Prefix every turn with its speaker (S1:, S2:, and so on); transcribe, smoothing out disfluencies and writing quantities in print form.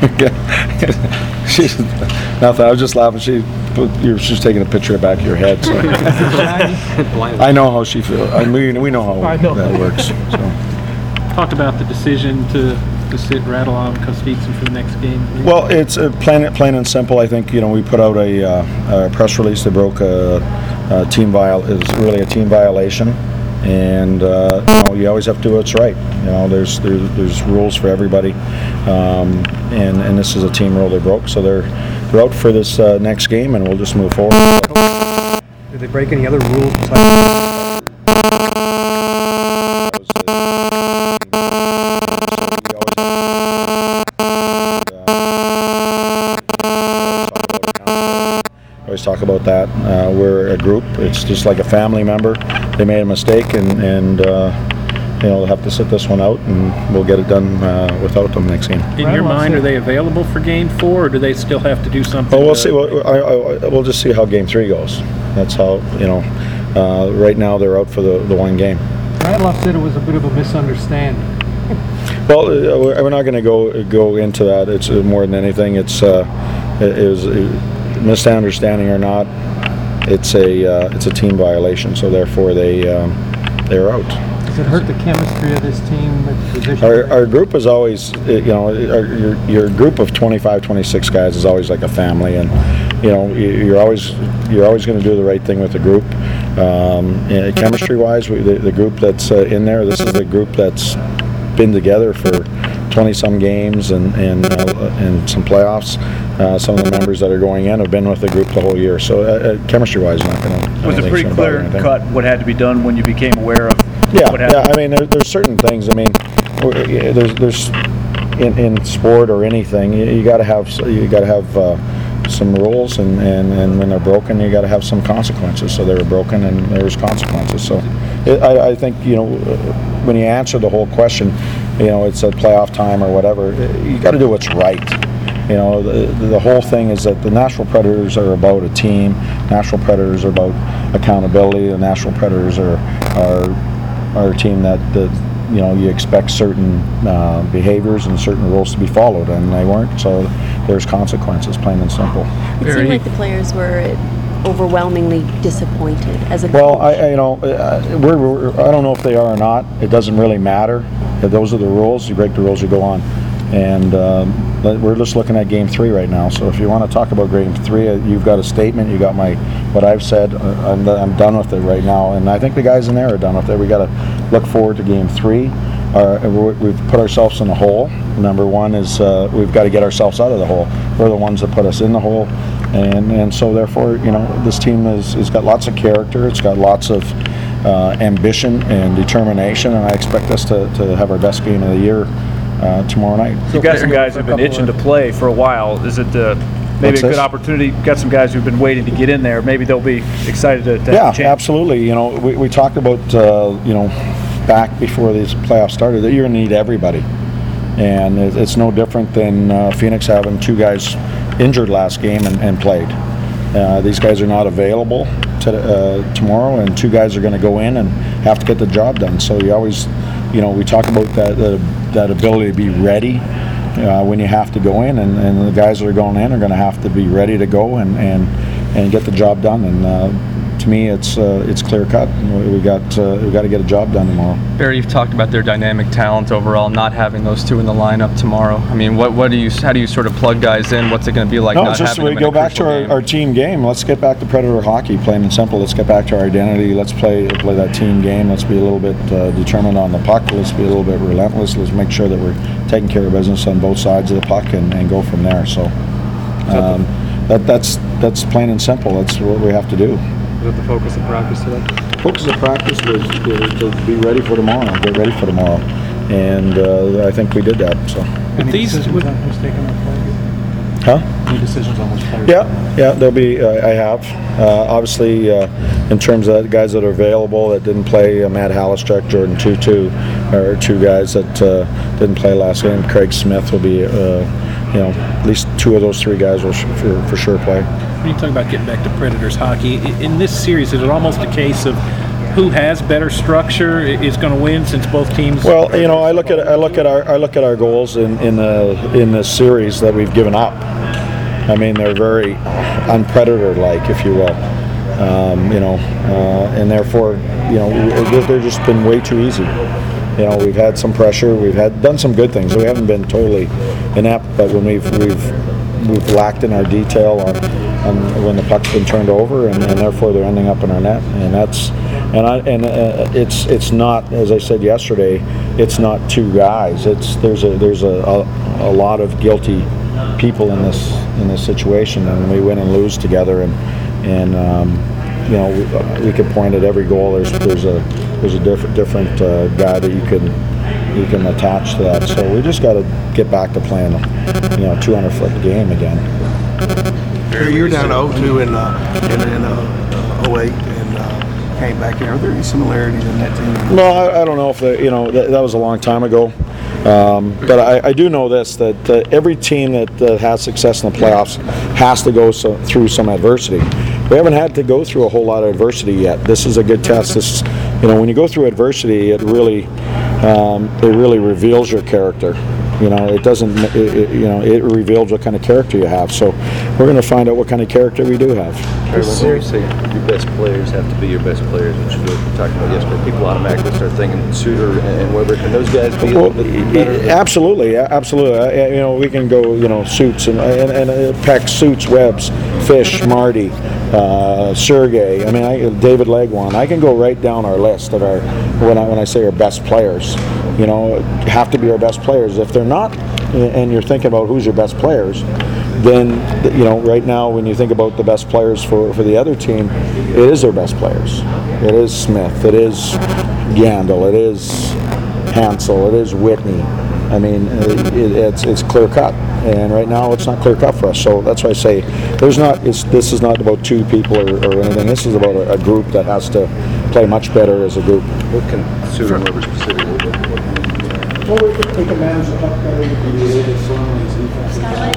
S1: She's nothing. I was just laughing. She's taking a picture of the back of your head. So. I know how she feels. We know how that works. So.
S2: Talked about the decision to sit Radulov and Kostitsin for the next game.
S1: Well, it's plain and simple. I think we put out a press release that broke a team is really a team violation. And you always have to do what's right. There's rules for everybody, and this is a team rule they broke. So they're out for this next game, and we'll just move forward.
S3: Did they break any other rules?
S1: Always talk about that. We're a group. It's just like a family member. They made a mistake, and they'll have to sit this one out, and we'll get it done without them next game.
S2: In your mind, are they available for Game 4, or do they still have to do something?
S1: Oh, we'll see. We'll just see how Game 3 goes. That's how right now they're out for the one game.
S4: Radulov said it was a bit of a misunderstanding.
S1: Well, we're not going to go into that. It's more than anything. It was misunderstanding or not. It's a team violation. So therefore they're out.
S4: Does it hurt the chemistry of this team?
S1: Our group is always, your group of 25, 26 guys is always like a family, and you're always going to do the right thing with the group. Chemistry-wise, the group that's in there, this is the group that's been together for 20-some games and some playoffs. Some of the members that are going in have been with the group the whole year. So chemistry-wise, not going to.
S5: Was it pretty clear cut what had to be done when you became aware of? What happened?
S1: Yeah. I mean, there's certain things. I mean, there's in sport or anything, you got to have some rules, and when they're broken, you got to have some consequences. So they were broken, and there's consequences. So I think when you answer the whole question, it's a playoff time or whatever. You got to do what's right. The whole thing is that the Nashville Predators are about a team. Nashville Predators are about accountability. The Nashville Predators are a team that you expect certain behaviors and certain rules to be followed, and they weren't. So there's consequences, plain and simple.
S6: It seemed like the players were overwhelmingly disappointed as a
S1: well,
S6: coach.
S1: I don't know if they are or not. It doesn't really matter. Those are the rules. You break the rules, you go on. And we're just looking at Game 3 right now. So if you want to talk about Game 3, you've got a statement. You got what I've said. I'm done with it right now, and I think the guys in there are done with it. We got to look forward to Game 3. We've put ourselves in a hole. Number one is we've got to get ourselves out of the hole. We're the ones that put us in the hole, and so therefore, this team has got lots of character. It's got lots of ambition and determination, and I expect us to have our best game of the year tomorrow night.
S5: You've got some guys who've been itching to play for a while. Is it maybe a good opportunity? You've got some guys who've been waiting to get in there. Maybe they'll be excited to have a chance.
S1: Yeah, absolutely. We talked about back before these playoffs started that you're going to need everybody, and it's no different than Phoenix having two guys injured last game and played. These guys are not available tomorrow, and two guys are going to go in and have to get the job done. So you always, we talk about that ability to be ready when you have to go in, and the guys that are going in are going to have to be ready to go and get the job done. And to me, it's clear cut. We got to get a job done tomorrow.
S7: Barry, you've talked about their dynamic talent overall, not having those two in the lineup tomorrow. I mean, how do you sort of plug guys in? What's it going to be like?
S1: No,
S7: not
S1: it's just
S7: having
S1: we go back to our team game. Let's get back to Predator hockey, plain and simple. Let's get back to our identity. Let's play that team game. Let's be a little bit determined on the puck. Let's be a little bit relentless. Let's make sure that we're taking care of business on both sides of the puck and go from there. So that's plain and simple. That's what we have to do.
S3: Is that the focus of practice today?
S1: Focus of practice was to be ready for tomorrow, get ready for tomorrow, and I think we did that. So.
S4: Any decisions on who's taking the play?
S1: Huh?
S4: Any decisions on which players?
S1: Yeah, there'll be. I have obviously in terms of guys that are available that didn't play. Matt Halistrek, Jordan Tutu are two guys that didn't play last game. Craig Smith will be. At least two of those three guys will for sure play.
S2: When you talk about getting back to Predators hockey, in this series, is it almost a case of who has better structure is going to win since both teams?
S1: Well, you know, I look at our goals in this series that we've given up. I mean, they're very unpredator-like, if you will. You know, and therefore, you know, they're just been way too easy. You know, we've had some pressure. We've done some good things. We haven't been totally inept, but when we've lacked in our detail on when the puck's been turned over, and therefore they're ending up in our net. And it's not, as I said yesterday, it's not two guys. There's a lot of guilty people in this situation, and we win and lose together. And you know, we could point at every goal. There's a different guy that you can attach to that. So we just got to get back to playing a 200-foot game again.
S8: You're down 0-2 in 08 and came back here. Are there any similarities in that team?
S1: No, I don't know if that was a long time ago. But I do know this, that every team that has success in the playoffs has to go through some adversity. We haven't had to go through a whole lot of adversity yet. This is a good test. This, when you go through adversity, it really reveals your character. It doesn't. It reveals what kind of character you have. So we're going to find out what kind of character we do have.
S9: When you say your best players have to be your best players, which we talked about yesterday, people automatically start thinking Suter and Weber. Can those guys be a little bit better?
S1: Absolutely. We can go. Suits and Peck, Suits, Webbs, Fish, Marty, Sergey. David Legwan. I can go right down our list of our when I say our best players. Have to be our best players. If they're not, and you're thinking about who's your best players, then right now when you think about the best players for the other team, it is their best players. It is Smith. It is Yandel. It is Hansel. It is Whitney. It's clear cut, and right now it's not clear cut for us. So that's why I say this is not about two people or anything. This is about a group that has to play much better as a group.
S9: What can Suter and Weber specifically do?
S1: Well, we can take advantage of the puck better.